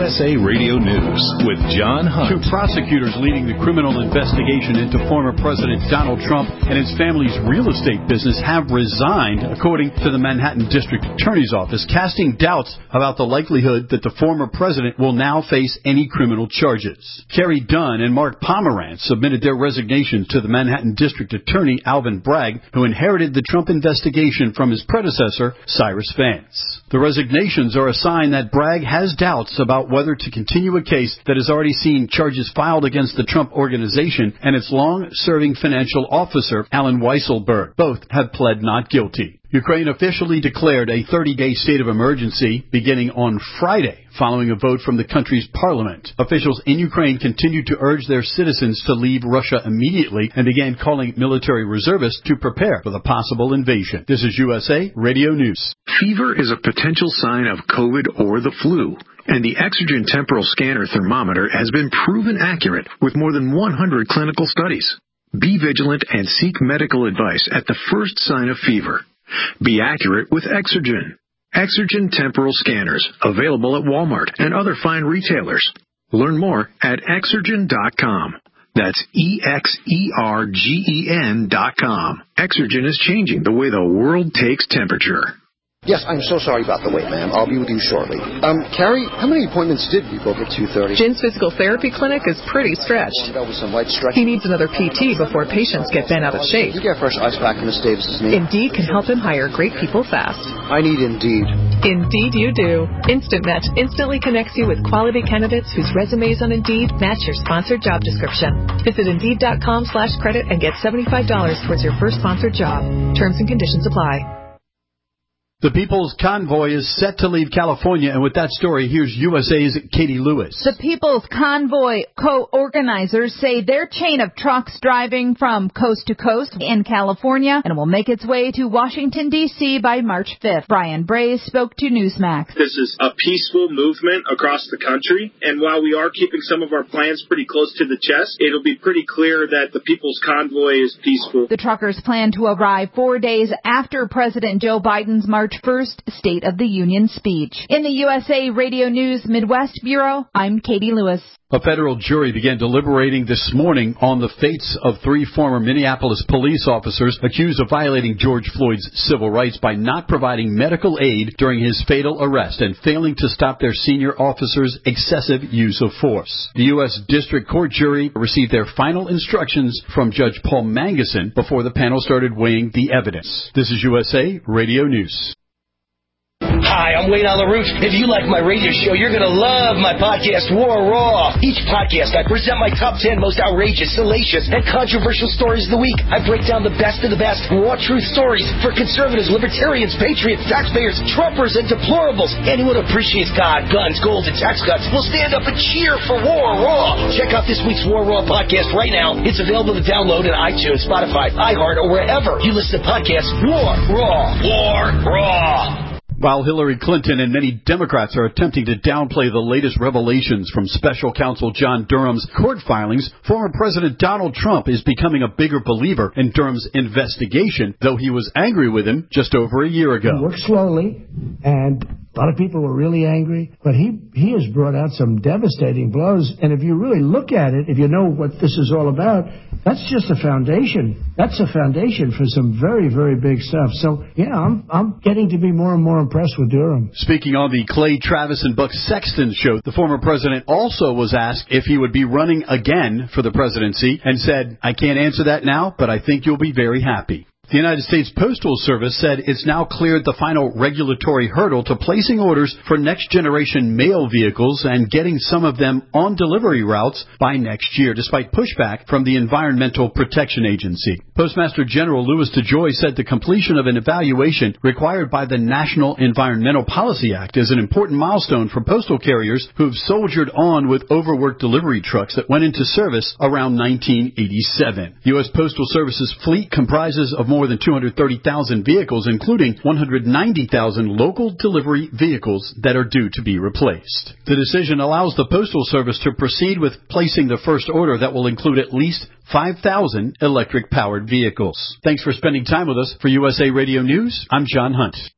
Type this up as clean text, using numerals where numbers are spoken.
USA Radio News with John Hunt. Two prosecutors leading the criminal investigation into former President Donald Trump and his family's real estate business have resigned, according to the Manhattan District Attorney's Office, casting doubts about the likelihood that the former president will now face any criminal charges. Kerry Dunn and Mark Pomerantz submitted their resignations to the Manhattan District Attorney Alvin Bragg, who inherited the Trump investigation from his predecessor, Cyrus Vance. The resignations are a sign that Bragg has doubts about whether to continue a case that has already seen charges filed against the Trump Organization and its long-serving financial officer, Alan Weisselberg. Both have pled not guilty. Ukraine officially declared a 30-day state of emergency beginning on Friday, following a vote from the country's parliament. Officials in Ukraine continue to urge their citizens to leave Russia immediately and began calling military reservists to prepare for the possible invasion. This is USA Radio News. Fever is a potential sign of COVID or the flu, and the Exergen temporal scanner thermometer has been proven accurate with more than 100 clinical studies. Be vigilant and seek medical advice at the first sign of fever. Be accurate with Exergen. Exergen temporal scanners, available at Walmart and other fine retailers. Learn more at Exergen.com. That's EXERGEN.com. Exergen is changing the way the world takes temperature. Yes, I'm so sorry about the wait, ma'am. I'll be with you shortly. Carrie, how many appointments did you book at 2:30? Jin's physical therapy clinic is pretty stretched. Some light stretching. He needs another PT before patients get bent out of shape. You get fresh ice pack from Miss Davis's name. Indeed can help him hire great people fast. I need Indeed. Indeed you do. Instant Match instantly connects you with quality candidates whose resumes on Indeed match your sponsored job description. Visit Indeed.com/credit and get $75 towards your first sponsored job. Terms and conditions apply. The People's Convoy is set to leave California, and with that story, here's USA's Katie Lewis. The People's Convoy co-organizers say their chain of trucks driving from coast to coast in California and will make its way to Washington, D.C. by March 5th. Brian Bray spoke to Newsmax. This is a peaceful movement across the country, and while we are keeping some of our plans pretty close to the chest, it'll be pretty clear that the People's Convoy is peaceful. The truckers plan to arrive 4 days after President Joe Biden's March 1st State of the Union speech. In the USA Radio News Midwest Bureau, I'm Katie Lewis. A federal jury began deliberating this morning on the fates of 3 former Minneapolis police officers accused of violating George Floyd's civil rights by not providing medical aid during his fatal arrest and failing to stop their senior officers' excessive use of force. The U.S. District Court jury received their final instructions from Judge Paul Manguson before the panel started weighing the evidence. This is USA Radio News. Hi, I'm Wayne LaRouche. If you like my radio show, you're going to love my podcast, War Raw. Each podcast, I present my top 10 most outrageous, salacious, and controversial stories of the week. I break down the best of the best raw truth stories for conservatives, libertarians, patriots, taxpayers, Trumpers, and deplorables. Anyone who appreciates God, guns, gold, and tax cuts will stand up and cheer for War Raw. Check out this week's War Raw podcast right now. It's available to download on iTunes, Spotify, iHeart, or wherever you listen to podcasts. War Raw. War Raw. While Hillary Clinton and many Democrats are attempting to downplay the latest revelations from special counsel John Durham's court filings, former President Donald Trump is becoming a bigger believer in Durham's investigation, though he was angry with him just over a year ago. He worked slowly, and a lot of people were really angry, but he has brought out some devastating blows. And if you really look at it, if you know what this is all about, that's just a foundation. That's a foundation for some very, very big stuff. So, yeah, I'm getting to be more and more impressed with Durham. Speaking on the Clay Travis and Buck Sexton show, the former president also was asked if he would be running again for the presidency and said, "I can't answer that now, but I think you'll be very happy." The United States Postal Service said it's now cleared the final regulatory hurdle to placing orders for next-generation mail vehicles and getting some of them on delivery routes by next year, despite pushback from the Environmental Protection Agency. Postmaster General Louis DeJoy said the completion of an evaluation required by the National Environmental Policy Act is an important milestone for postal carriers who've soldiered on with overworked delivery trucks that went into service around 1987. U.S. Postal Service's fleet comprises of more than 230,000 vehicles, including 190,000 local delivery vehicles that are due to be replaced. The decision allows the Postal Service to proceed with placing the first order that will include at least 5,000 electric-powered vehicles. Thanks for spending time with us. For USA Radio News, I'm John Hunt.